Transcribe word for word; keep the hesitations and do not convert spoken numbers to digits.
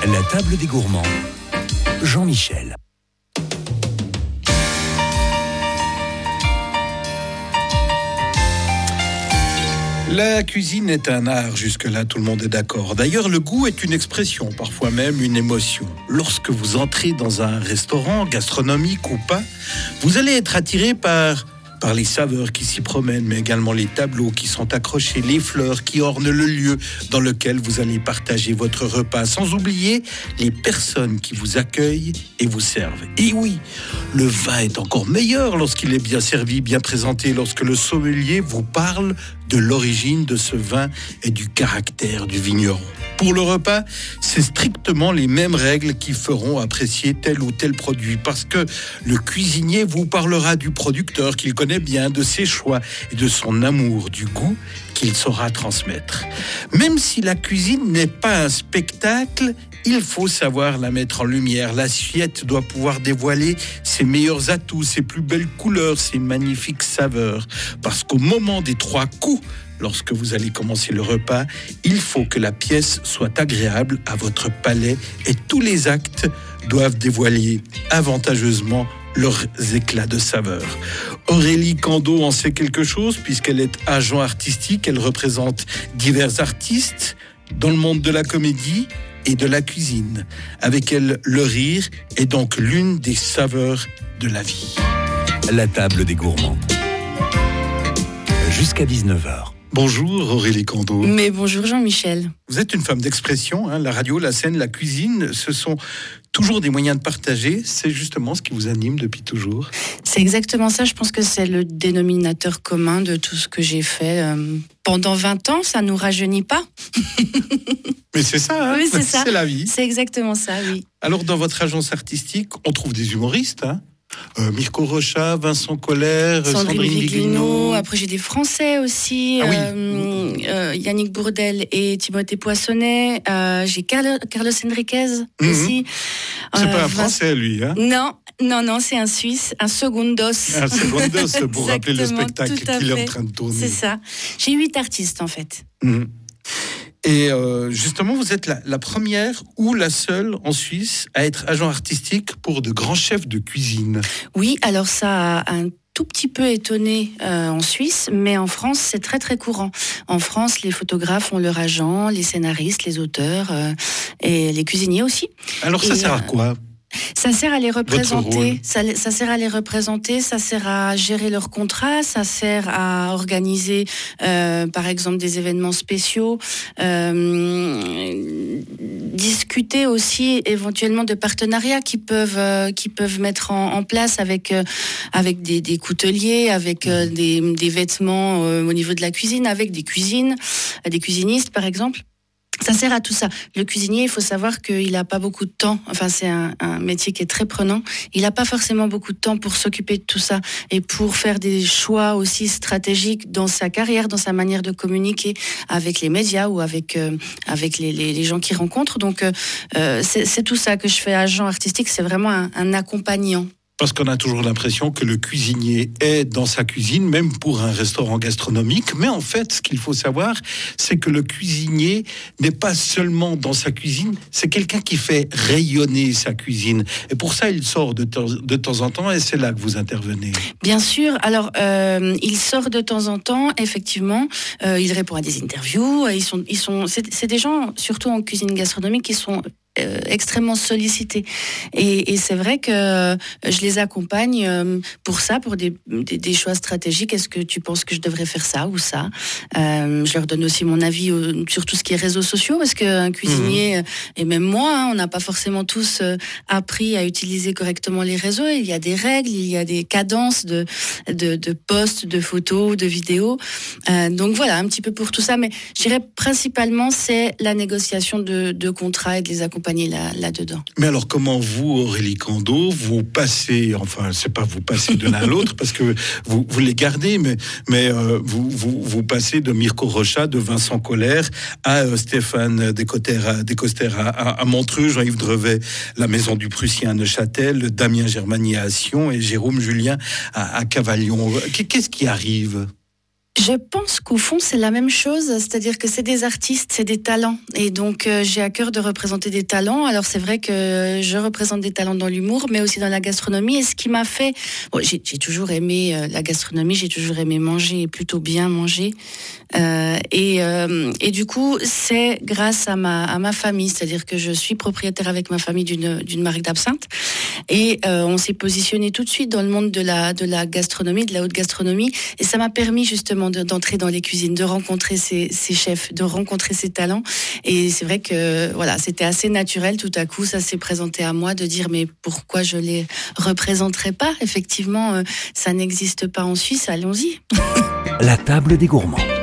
La table des gourmands. Jean-Michel. La cuisine est un art, jusque-là tout le monde est d'accord. D'ailleurs, le goût est une expression, parfois même une émotion. Lorsque vous entrez dans un restaurant, gastronomique ou pas, vous allez être attiré par, par les saveurs qui s'y promènent, mais également les tableaux qui sont accrochés, les fleurs qui ornent le lieu dans lequel vous allez partager votre repas, sans oublier les personnes qui vous accueillent et vous servent. Et oui, le vin est encore meilleur lorsqu'il est bien servi, bien présenté, lorsque le sommelier vous parle de l'origine de ce vin et du caractère du vigneron. Pour le repas, c'est strictement les mêmes règles qui feront apprécier tel ou tel produit, parce que le cuisinier vous parlera du producteur qu'il connaît bien, de ses choix et de son amour du goût qu'il saura transmettre. Même si la cuisine n'est pas un spectacle, il faut savoir la mettre en lumière. L'assiette doit pouvoir dévoiler ses meilleurs atouts, ses plus belles couleurs, ses magnifiques saveurs. Parce qu'au moment des trois coups, lorsque vous allez commencer le repas, il faut que la pièce soit agréable à votre palais et tous les actes doivent dévoiler avantageusement leurs éclats de saveur. Aurélie Candeau en sait quelque chose puisqu'elle est agent artistique, elle représente divers artistes dans le monde de la comédie et de la cuisine. Avec elle, le rire est donc l'une des saveurs de la vie. La table des gourmands. Jusqu'à dix-neuf heures. Bonjour Aurélie Candeau. Mais bonjour Jean-Michel. Vous êtes une femme d'expression, hein, la radio, la scène, la cuisine, ce sont toujours des moyens de partager, c'est justement ce qui vous anime depuis toujours. C'est exactement ça, je pense que c'est le dénominateur commun de tout ce que j'ai fait euh, pendant vingt ans, ça nous rajeunit pas. Mais c'est ça, hein, oui, c'est ça, c'est la vie. C'est exactement ça, oui. Alors dans votre agence artistique, on trouve des humoristes, hein Euh, Mirko Rocha, Vincent Colère, Sandrine, Sandrine Viglino. Après, j'ai des Français aussi, ah oui. euh, euh, Yannick Bourdel et Timothée Poissonnet. Euh, j'ai Carl, Carlos Enriquez mm-hmm. aussi. C'est euh, pas un Vince... Français, lui, hein? Non, non, non, c'est un Suisse, un segundos. Un segundos, pour rappeler le spectacle qu'il est en train de tourner. C'est ça. J'ai huit artistes, en fait. Mm-hmm. Et euh, justement, vous êtes la, la première ou la seule en Suisse à être agent artistique pour de grands chefs de cuisine. Oui, alors ça a un tout petit peu étonné euh, en Suisse, mais en France, c'est très très courant. En France, les photographes ont leur agent, les scénaristes, les auteurs euh, et les cuisiniers aussi. Alors ça et, sert à quoi ? Ça sert à les représenter, ça, ça sert à les représenter, ça sert à gérer leurs contrats, ça sert à organiser, euh, par exemple, des événements spéciaux, euh, discuter aussi éventuellement de partenariats qui peuvent euh, qui peuvent mettre en, en place avec euh, avec des, des couteliers, avec euh, des, des vêtements euh, au niveau de la cuisine, avec des cuisines, des cuisinistes par exemple. Ça sert à tout ça. Le cuisinier, il faut savoir qu'il n'a pas beaucoup de temps. Enfin, c'est un, un métier qui est très prenant. Il n'a pas forcément beaucoup de temps pour s'occuper de tout ça et pour faire des choix aussi stratégiques dans sa carrière, dans sa manière de communiquer avec les médias ou avec euh, avec les, les, les gens qu'il rencontre. Donc, euh, c'est, c'est tout ça que je fais agent artistique. C'est vraiment un, un accompagnant. Parce qu'on a toujours l'impression que le cuisinier est dans sa cuisine, même pour un restaurant gastronomique. Mais en fait, ce qu'il faut savoir, c'est que le cuisinier n'est pas seulement dans sa cuisine, c'est quelqu'un qui fait rayonner sa cuisine. Et pour ça, il sort de, temps, de temps en temps, et c'est là que vous intervenez. Bien sûr. Alors, euh, il sort de temps en temps, effectivement. Euh, il répond à des interviews. Ils sont, ils sont, c'est, c'est des gens, surtout en cuisine gastronomique, qui sont Euh, extrêmement sollicités et, et c'est vrai que euh, je les accompagne euh, pour ça, pour des, des, des choix stratégiques. Est-ce que tu penses que je devrais faire ça ou ça? euh, je leur donne aussi mon avis au, sur tout ce qui est réseaux sociaux, parce qu'un cuisinier mmh. et même moi, hein, on n'a pas forcément tous euh, appris à utiliser correctement les réseaux. Il y a des règles, il y a des cadences de, de, de posts, de photos, de vidéos, euh, donc voilà, un petit peu pour tout ça, mais je dirais principalement c'est la négociation de, de contrats et de les accompagner Là, là-dedans. Mais alors, comment vous, Aurélie Candeau, vous passez, enfin, c'est pas vous passez de l'un à l'autre, parce que vous, vous les gardez, mais, mais euh, vous, vous, vous passez de Mirko Rocha, de Vincent Colère, à euh, Stéphane Descoster à, Descoster à, à, à Montreux, Jean-Yves Drevet, la Maison du Prussien à Neuchâtel, Damien Germanier à Sion et Jérôme Julien à, à Cavaillon. Qu'est-ce qui arrive ? Je pense qu'au fond, c'est la même chose, c'est-à-dire que c'est des artistes, c'est des talents. Et donc, euh, j'ai à cœur de représenter des talents. Alors, c'est vrai que je représente des talents dans l'humour, mais aussi dans la gastronomie. Et ce qui m'a fait... Bon, j'ai, j'ai toujours aimé euh, la gastronomie, j'ai toujours aimé manger, et plutôt bien manger. Euh, et, euh, et du coup, c'est grâce à ma, à ma famille, c'est-à-dire que je suis propriétaire avec ma famille d'une, d'une marque d'absinthe. Et euh, on s'est positionné tout de suite dans le monde de la, de la gastronomie, de la haute gastronomie. Et ça m'a permis justement de, d'entrer dans les cuisines, de rencontrer ces, ces chefs, de rencontrer ces talents. Et c'est vrai que voilà, c'était assez naturel. Tout à coup, ça s'est présenté à moi de dire mais pourquoi je les représenterais pas ? Effectivement, euh, ça n'existe pas en Suisse. Allons-y. La table des gourmands.